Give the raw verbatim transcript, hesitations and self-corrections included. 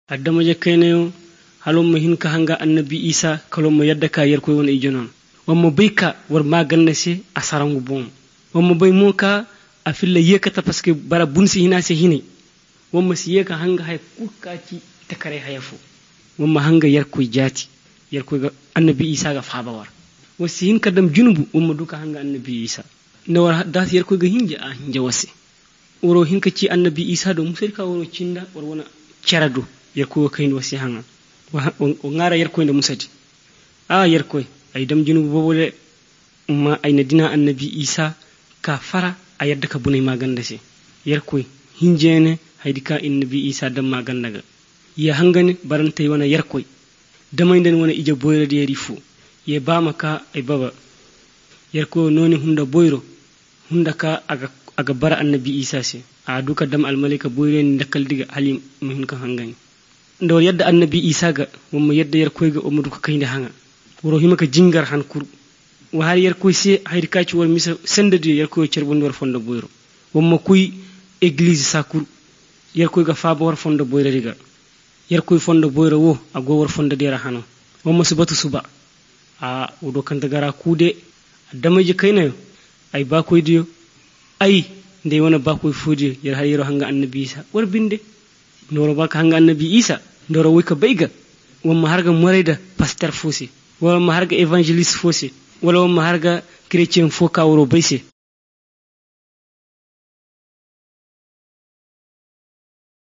addama je kaynayo halon mahin ka hanga annabi isa kalon mo yadda ka yer ko wona ijonon wamma bayka war maganna se asarangu bon wamma bay mo ka afilla yekata parce que bara bunsi hina se hini wamma si yeka hanga hay kurkaci takare hayafu wamma hanga yer ko jati yer ko annabi isa ga faba war wasi hin kadam junubu wamma duka hanga annabi isa no war das yer ko ga hinje a hinje wasi woro hinka ci annabi isa do musirka woro cinda war wona cerado yer ko kayn wasi hanga o ngara yer ko nde musati a yer ko ay dam junubu bobole ma ay na dina annabi isa ka fara a yadda ka bunay maganda se yer ko hinjene haydi ka annabi isa dam maganda ga ya hangane barantay wana yer ko damay den wona ija boyro de yeri fu ye bama ka ay baba yer ko noni hunda boyro hunda ka aga aga bara annabi isa se a duka dam al malika boyre ni dakal diga halim muhin ka hangani ndo yadda annabi isa ga wamma yadda yer ko ga o duka kayde hanga woro himaka jingar han kur wa har yer ko se haydi ka ci wor misa sendade yer ko cerbon war fonda boyro wamma kuy église sakur yer ko ga faaba war fonda boyro diga yer ko fonda boyro wo ago war fonda dera hano wamma subatu suba a wodo kan dagara kude damaje kaynayo ay ba koy diyo ay nde wona ba koy fodi yer har yero hanga annabi isa war binde ndoro ba hanga annabi isa ndoro wi ka bayga wamma harga moreda pasteur fosi wala ma harga evangeliste fosi wala ma harga chrétien fo ka woro bayse